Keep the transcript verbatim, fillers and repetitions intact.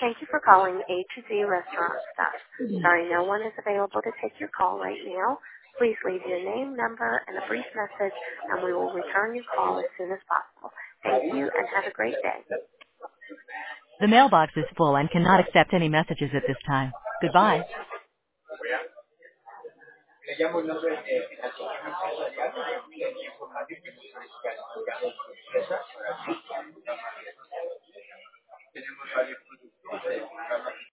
Thank you for calling A to Z Restaurant Staff. Sorry, no one is available to take your call right now. Please leave your name, number, and a brief message, and we will return your call as soon as possible. Thank you, and have a great day. The mailbox is full and cannot accept any messages at this time. Goodbye.